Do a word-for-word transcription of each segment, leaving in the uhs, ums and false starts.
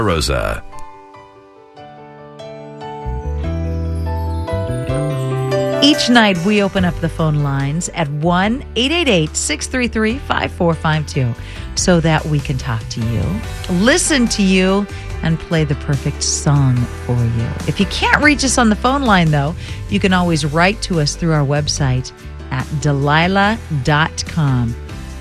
Rosa. Each night, we open up the phone lines at one eight eight eight, six three three, five four five two so that we can talk to you, listen to you, and play the perfect song for you. If you can't reach us on the phone line, though, you can always write to us through our website at Delilah dot com.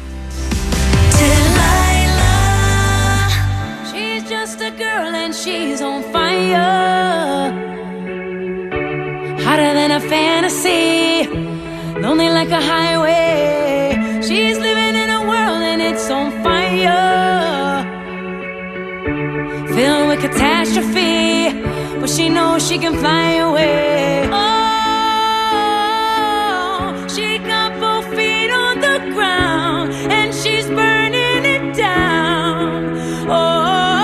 Delilah, she's just a girl and she's on fire. Hotter than a fantasy, lonely like a highway. She's living in a world and it's on fire, filled with catastrophe, but she knows she can fly away. Oh, she got both feet on the ground and she's burning it down. Oh,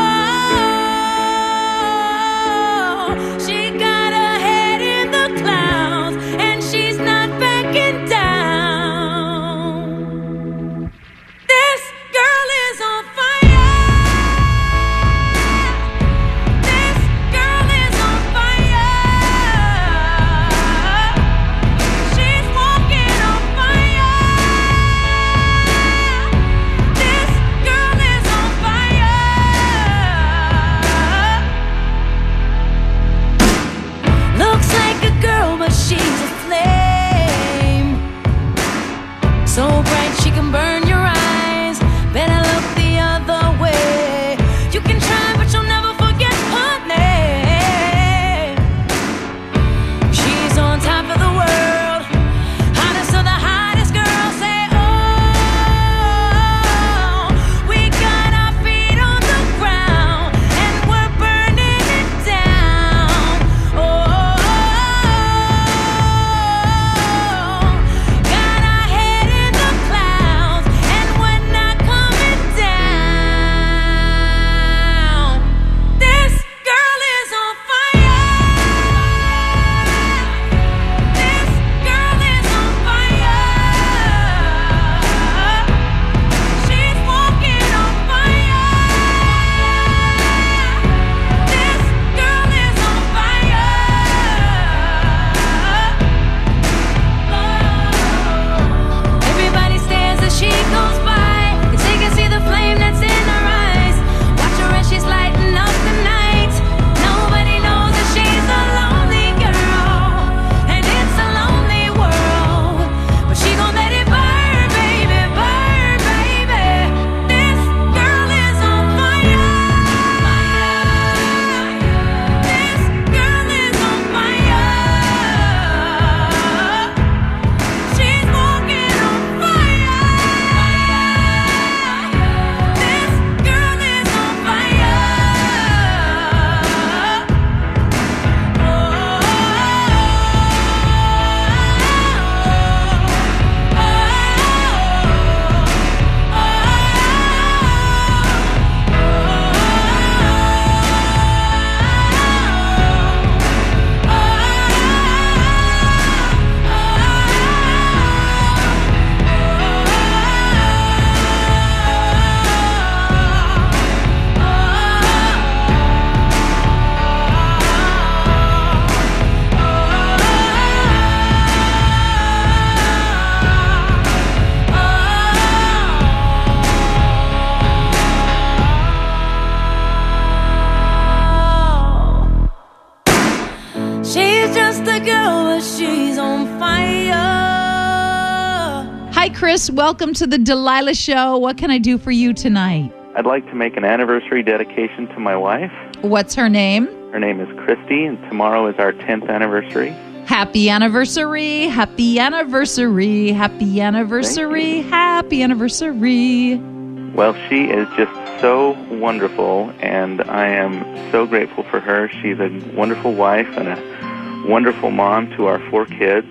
Chris, welcome to the Delilah Show. What can I do for you tonight? I'd like to make an anniversary dedication to my wife. What's her name? Her name is Christy, and tomorrow is our tenth anniversary. Happy anniversary, happy anniversary, happy anniversary, happy anniversary. Well, she is just so wonderful, and I am so grateful for her. She's a wonderful wife and a wonderful mom to our four kids.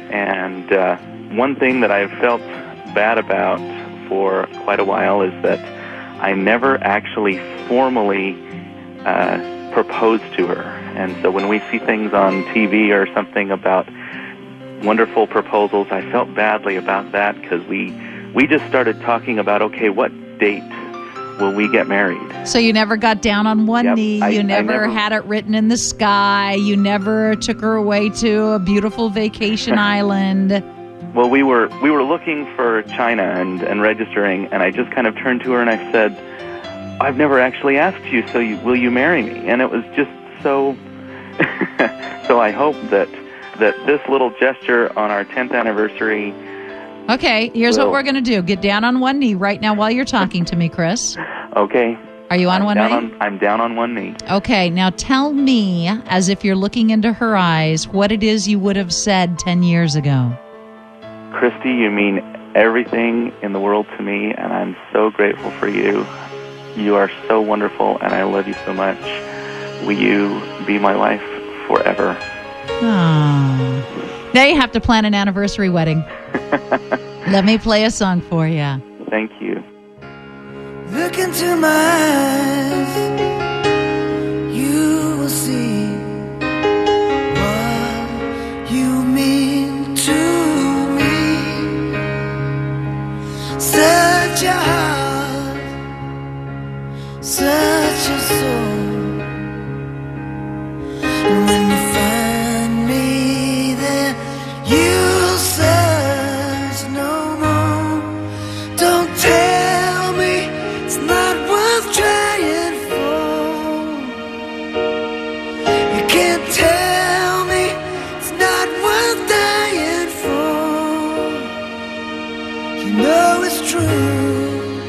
And uh, one thing that I've felt bad about for quite a while is that I never actually formally uh, proposed to her. And so when we see things on T V or something about wonderful proposals, I felt badly about that because we, we just started talking about, okay, what date will we get married? So you never got down on one Yep, knee. I- you I never, never- had it written in the sky. You never took her away to a beautiful vacation island. Well, we were we were looking for China and, and registering, and I just kind of turned to her and I said, I've never actually asked you, so you, will you marry me? And it was just so... so I hope that, that this little gesture on our tenth anniversary... Okay, here's Well- what we're going to do. Get down on one knee right now while you're talking to me, Chris. Okay. Are you on I'm one down knee? on, I'm down on one knee. Okay, now tell me, as if you're looking into her eyes, what it is you would have said ten years ago. Christy, you mean everything in the world to me, and I'm so grateful for you. You are so wonderful, and I love you so much. Will you be my wife forever? Oh. Now you have to plan an anniversary wedding. Let me play a song for you. Thank you. Look into my eyes, you will see what you mean to me. Such a heart, such a soul. And when you find me there, you'll search no more. Don't tell me it's not worth trying for. You can't tell me it's not worth dying for. You know it's true.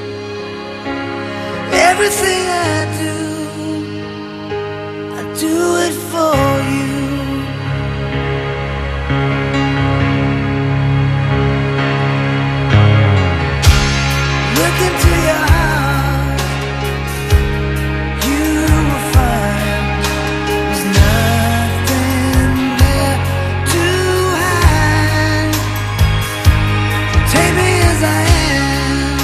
Everything I do, I do it for you. Look into your heart, you will find there's nothing there to hide. Take me as I am,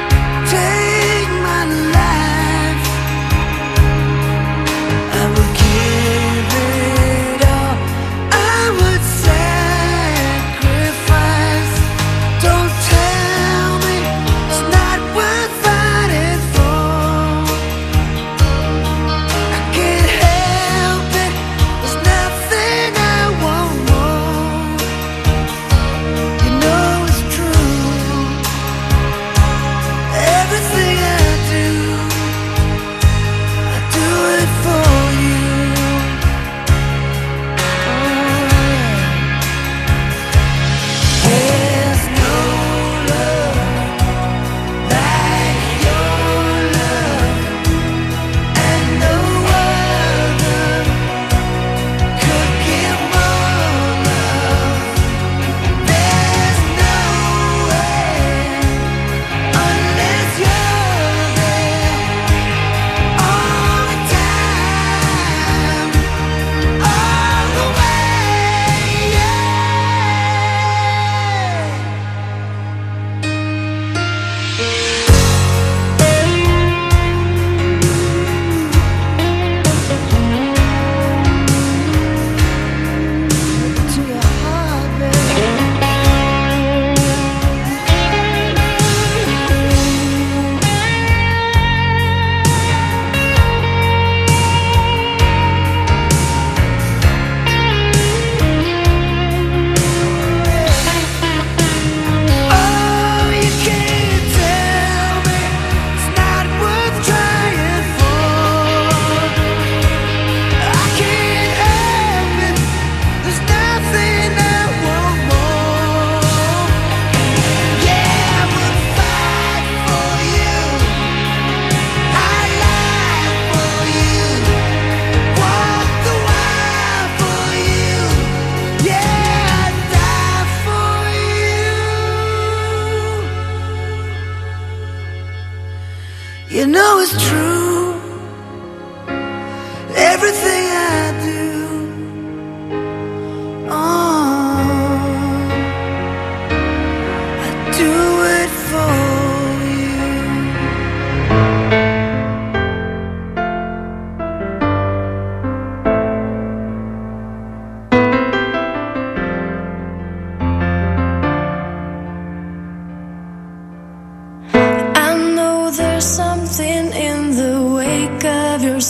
take my life. I will keep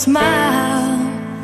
smile.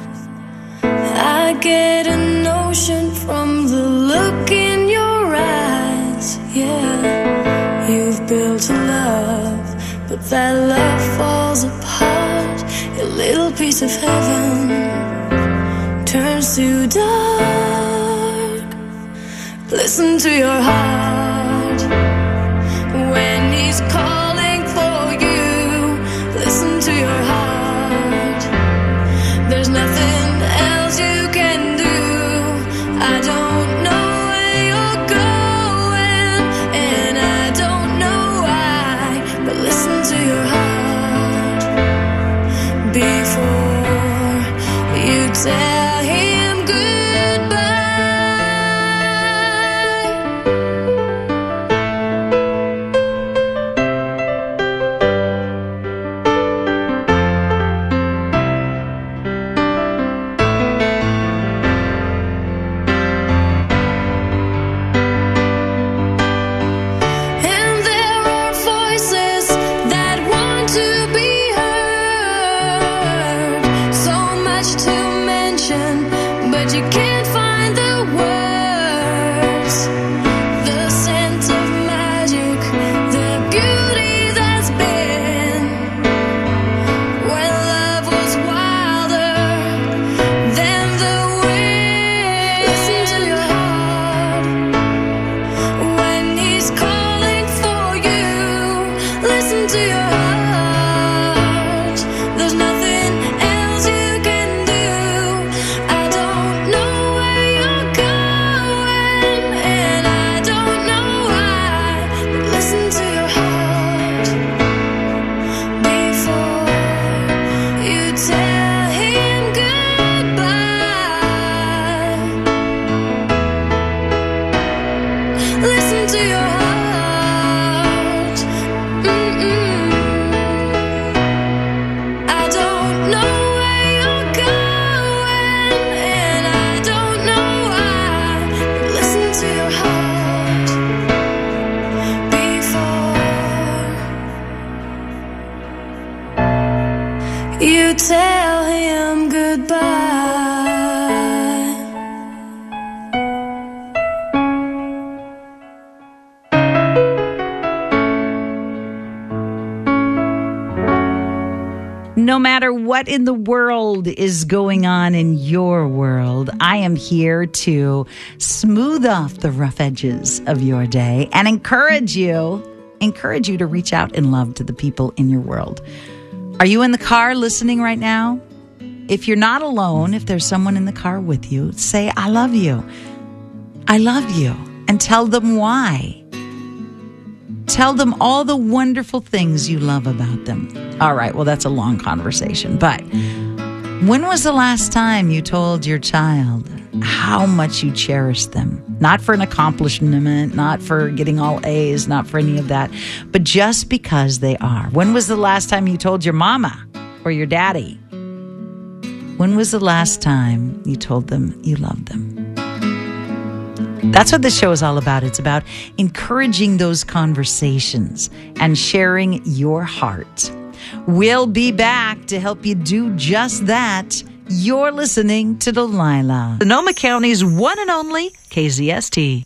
I get a notion from the look in your eyes. Yeah, you've built a love, but that love falls apart. Your little piece of heaven turns to dark. Listen to your heart when he's calling for you. Listen to your heart. There's nothing else you can do. I don't know where you're going, and I don't know why, but listen to your heart before you tell him goodbye. And there are voices that want to be heard. So much to mention, but you can't find the words. The scent of magic, the beauty that's been when love was wilder than the wind. Listen to your heart when he's calling for you. Listen to your heart. There's nothing else you can do. I don't know where you're going, and I don't know why, but listen to your heart before you tell him goodbye. Listen to your heart. Mm-mm. I don't know where you're going, and I don't know why, but listen to your heart before you tell him goodbye. No matter what in the world is going on in your world, I am here to smooth off the rough edges of your day and encourage you, encourage you to reach out in love to the people in your world. Are you in the car listening right now? If you're not alone, if there's someone in the car with you, say, I love you. I love you. And tell them why. Tell them all the wonderful things you love about them. All right, well, that's a long conversation. But when was the last time you told your child how much you cherish them? Not for an accomplishment, not for getting all A's, not for any of that, but just because they are. When was the last time you told your mama or your daddy? When was the last time you told them you loved them? That's what the show is all about. It's about encouraging those conversations and sharing your heart. We'll be back to help you do just that. You're listening to Delilah, Sonoma County's one and only K Z S T.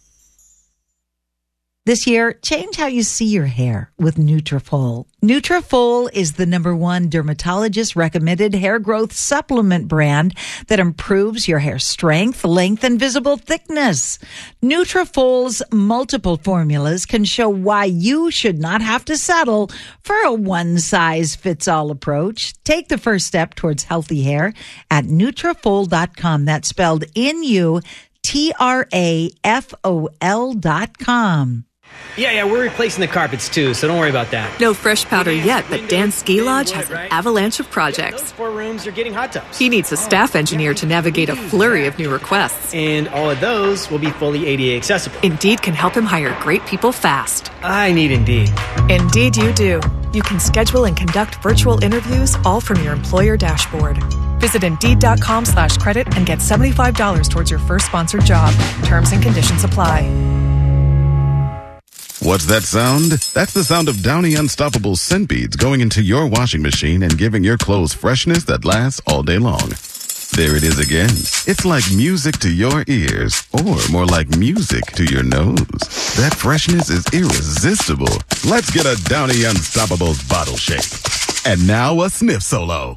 This year, change how you see your hair with Nutrafol. Nutrafol is the number one dermatologist-recommended hair growth supplement brand that improves your hair strength, length, and visible thickness. Nutrafol's multiple formulas can show why you should not have to settle for a one-size-fits-all approach. Take the first step towards healthy hair at Nutrafol dot com. That's spelled N U T R A F O L dot com. Yeah, yeah, we're replacing the carpets too, so don't worry about that. No fresh powder yet, but Dan's Ski Lodge has an avalanche of projects. Those four rooms are getting hot tubs. He needs a staff engineer to navigate a flurry of new requests. And all of those will be fully A D A accessible. Indeed can help him hire great people fast. I need Indeed. Indeed you do. You can schedule and conduct virtual interviews all from your employer dashboard. Visit Indeed.com slash credit and get seventy-five dollars towards your first sponsored job. Terms and conditions apply. What's that sound? That's the sound of Downy Unstoppable scent beads going into your washing machine and giving your clothes freshness that lasts all day long. There it is again. It's like music to your ears, or more like music to your nose. That freshness is irresistible. Let's get a Downy Unstoppables bottle shake. And now a sniff solo.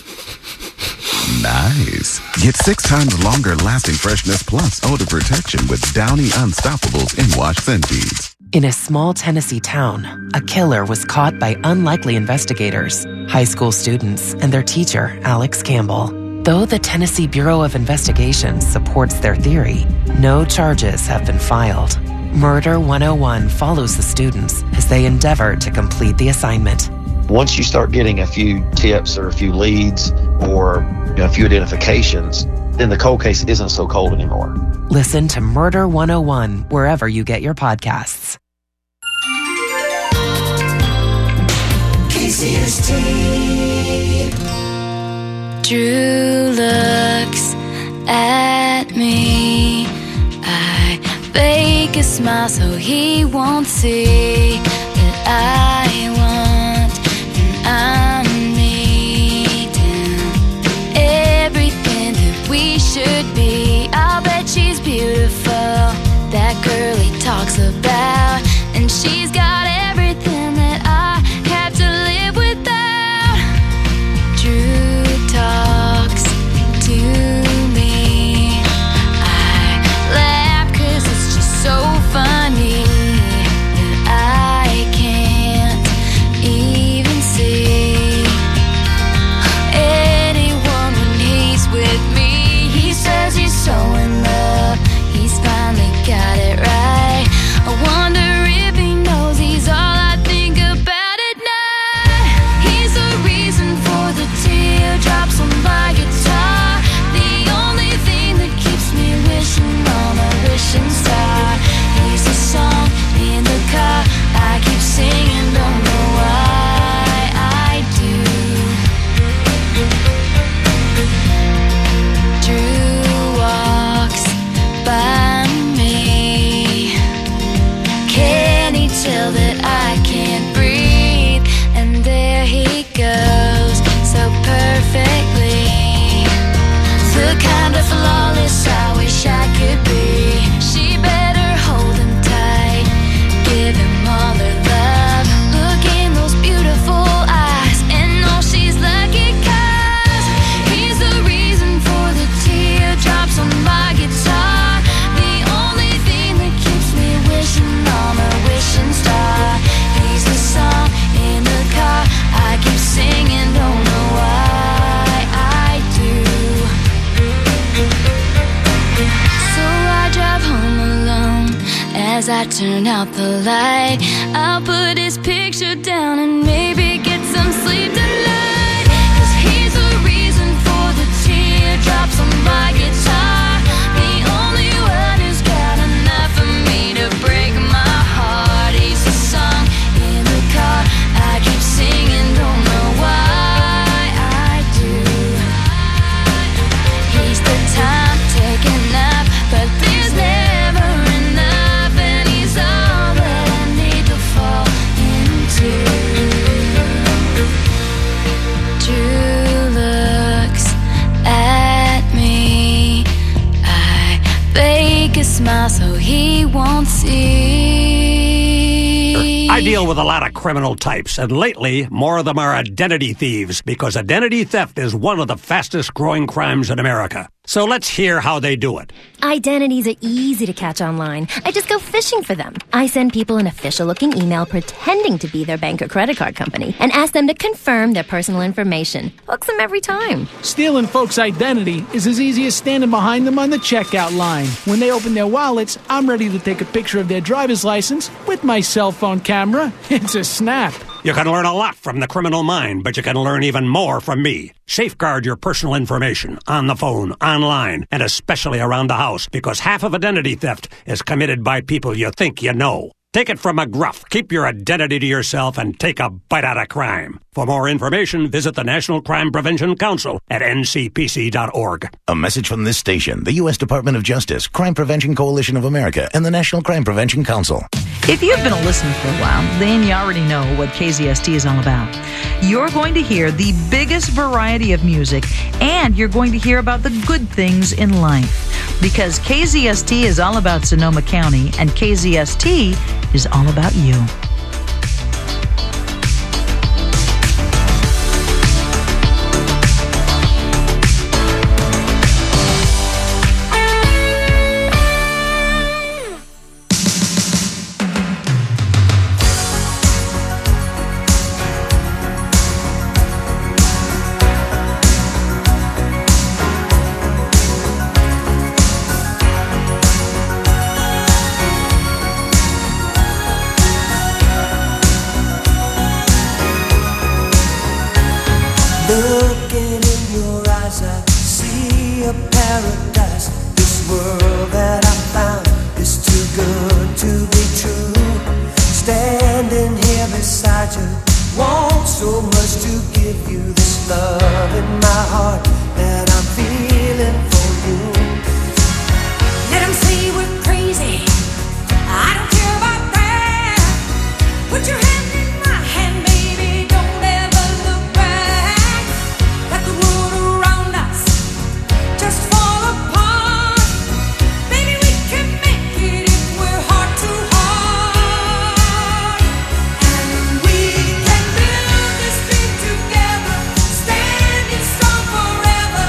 Nice. Get six times longer lasting freshness plus odor protection with Downy Unstoppables in-wash scent beads. In a small Tennessee town, a killer was caught by unlikely investigators, high school students, and their teacher, Alex Campbell. Though the Tennessee Bureau of Investigation supports their theory, no charges have been filed. Murder one oh one follows the students as they endeavor to complete the assignment. Once you start getting a few tips or a few leads or you know, a few identifications, then the cold case isn't so cold anymore. Listen to Murder one oh one wherever you get your podcasts. K C S T. Drew looks at me. I fake a smile so he won't see that I want and I'm needing everything that we should be. I'll bet she's beautiful, that girl he talks about, and she's got everything that I have to live without. Drew talks to me. I laugh 'cause it's just so funny that I can't even see anyone when he's with me. He says he's so in love, he's finally got it right. I wonder if he knows he's all I think about at night. He's the reason for the teardrops on my guitar, the only thing that keeps me wishing on a wishing star. He's a song in the car I keep singing, don't know why I do. Drew walks by me. Can he tell that I can't breathe? And there he goes, so perfectly. The kind of flawless I wish I could be. She better hold him tight, give him all her love. Look in those beautiful eyes and know she's lucky 'cause he's the reason for the teardrops on my guitar, the only thing that keeps me wishing on a wishing star. He's the song in the car I keep singing, don't know why I do. So I drive home alone as I turn out the light. I'll put his picture down and maybe get some sleep tonight. 'Cause he's the reason for the teardrops on my guitar, the only one who's got enough for me to break my heart. He's the song in the car I keep singing, don't know why I do. He's the time taken up, but there's never enough, and he's all that I need to fall into. Drew looks at me. I fake a smile so he won't see. I deal with a lot of criminal types, and lately, more of them are identity thieves, because identity theft is one of the fastest growing crimes in America. So let's hear how they do it. Identities are easy to catch online. I just go fishing for them. I send people an official-looking email pretending to be their bank or credit card company and ask them to confirm their personal information. Hooks them every time. Stealing folks' identity is as easy as standing behind them on the checkout line. When they open their wallets, I'm ready to take a picture of their driver's license with my cell phone camera. It's a snap. You can learn a lot from the criminal mind, but you can learn even more from me. Safeguard your personal information on the phone, online, and especially around the house, because half of identity theft is committed by people you think you know. Take it from McGruff. Keep your identity to yourself and take a bite out of crime. For more information, visit the National Crime Prevention Council at N C P C dot org. A message from this station, the U S Department of Justice, Crime Prevention Coalition of America, and the National Crime Prevention Council. If you've been a listener for a while, then you already know what K Z S T is all about. You're going to hear the biggest variety of music, and you're going to hear about the good things in life. Because K Z S T is all about Sonoma County, and K Z S T is all about you. Looking in your eyes, I see a paradise. This world that I found is too good to be true. Standing here beside you, want so much to give you this love in my heart that I'm feeling for you. Let 'em say we're crazy. I don't care about that. Put your hand in my hand, baby. Don't ever look back. Let the world around us just fall apart. Baby, we can make it if we're heart to heart. And we can build this dream together, standing strong forever.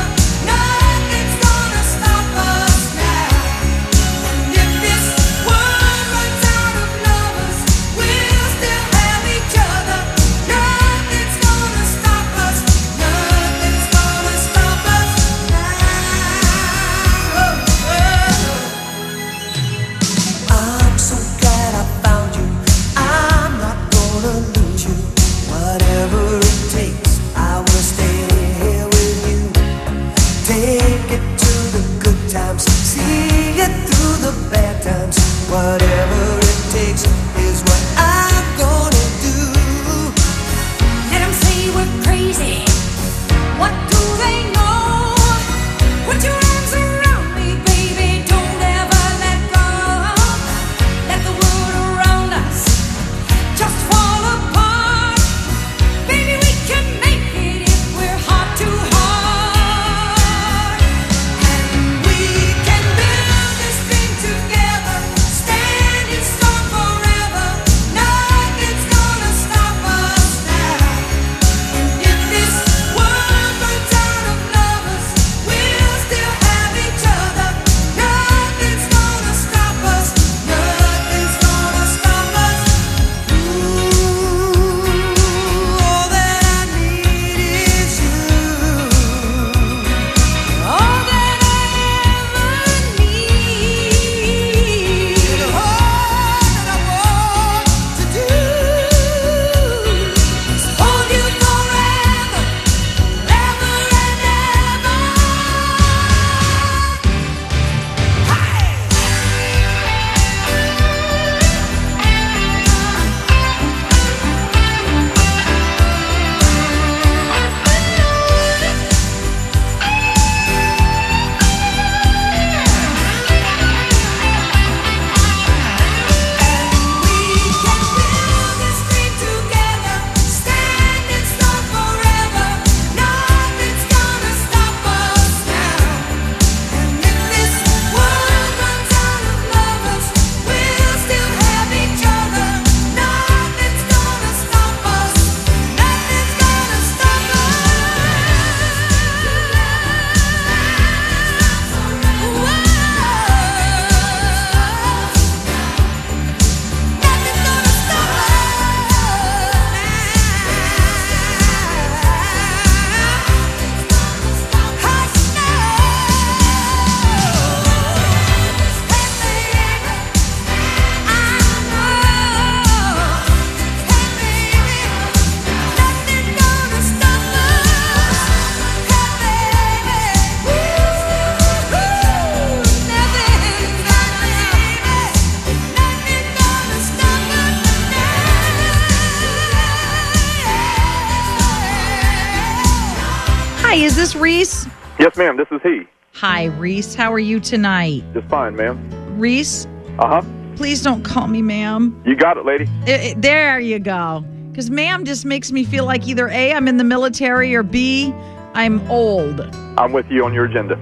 Reese? Yes, ma'am. This is he. Hi, Reese. How are you tonight? Just fine, ma'am. Reese? Uh-huh. Please don't call me ma'am. You got it, lady. It, it, there you go. Because ma'am just makes me feel like either A, I'm in the military, or B, I'm old. I'm with you on your agenda.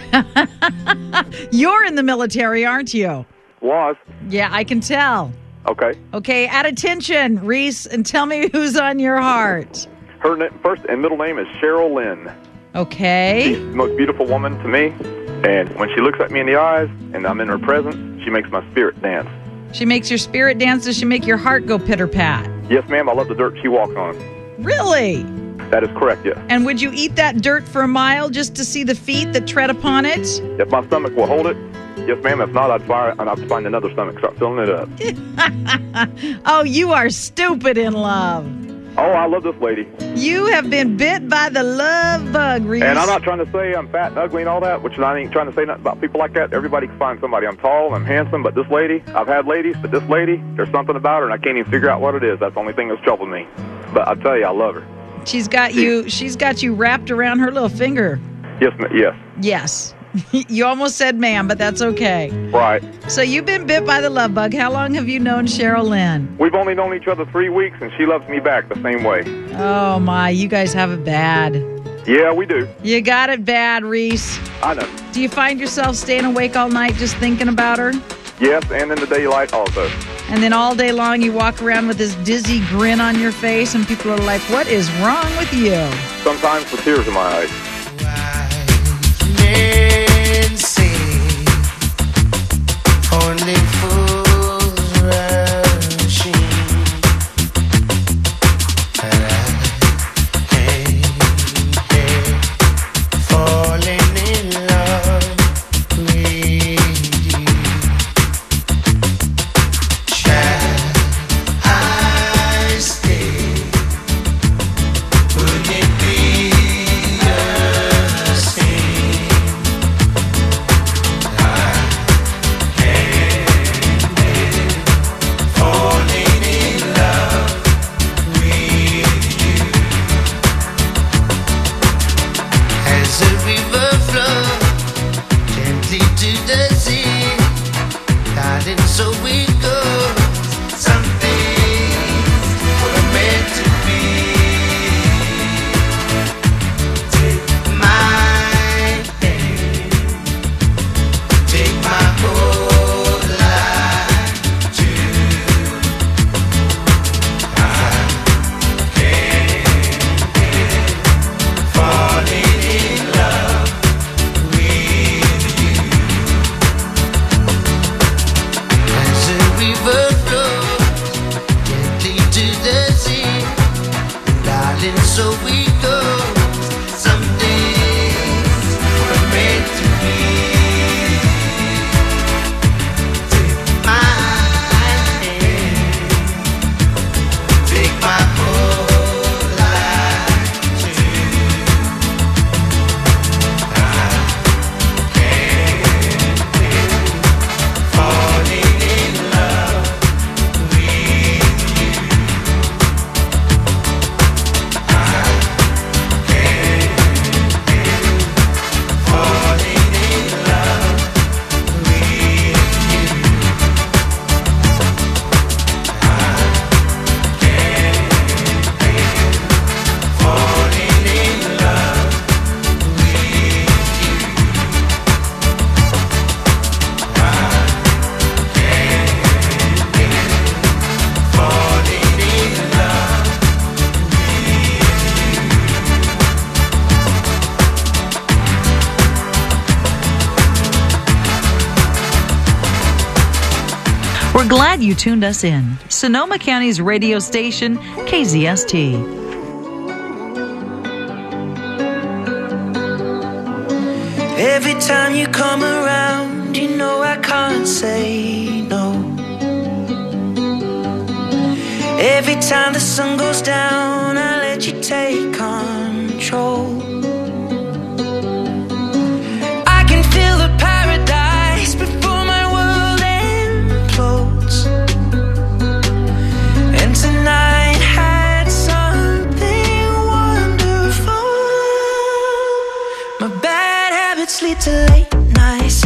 You're in the military, aren't you? Was. Yeah, I can tell. Okay. Okay, at attention, Reese, and tell me who's on your heart. Her na- first and middle name is Cheryl Lynn. Okay. She's the most beautiful woman to me. And when she looks at me in the eyes and I'm in her presence, she makes my spirit dance. She makes your spirit dance. Does she make your heart go pitter-pat? Yes, ma'am. I love the dirt she walks on. Really? That is correct, yes. And would you eat that dirt for a mile just to see the feet that tread upon it? If my stomach will hold it, yes, ma'am. If not, I'd, fire, and I'd find another stomach, start filling it up. Oh, you are stupid in love. Oh, I love this lady. You have been bit by the love bug, Reese. And I'm not trying to say I'm fat and ugly and all that, which I ain't trying to say nothing about people like that. Everybody can find somebody. I'm tall, I'm handsome, but this lady, I've had ladies, but this lady, there's something about her, and I can't even figure out what it is. That's the only thing that's troubling me. But I tell you, I love her. She's got you. She's got you wrapped around her little finger. Yes, ma- yes. Yes. You almost said ma'am, but that's okay. Right. So you've been bit by the love bug. How long have you known Cheryl Lynn? We've only known each other three weeks, and she loves me back the same way. Oh, my. You guys have it bad. Yeah, we do. You got it bad, Reese. I know. Do you find yourself staying awake all night just thinking about her? Yes, and in the daylight also. And then all day long you walk around with this dizzy grin on your face, and people are like, what is wrong with you? Sometimes with tears in my eyes. Men say only fools rushing, and I can't help falling in love with you. Shall I stay? Would it be the same? I can't help falling in love with you. As a river flows gently to the sea, darling, so it goes. Some things were meant to be. Take my hand, take my whole life too. I can't help falling in love with you. As a river flows gently to the sea, darling, so we go. Some days were meant to be. Take my hand, take my whole life too. I can't help falling in love with you. I can't help falling in love with you. I can't help falling in love with you. I can't help falling in love We're glad you tuned us in. Sonoma County's radio station, K Z S T. Every time you come around, you know I can't say no. Every time the sun goes down, I let you take control. I can feel the paradise before my world implodes. And tonight had something wonderful. habits lead to late nights.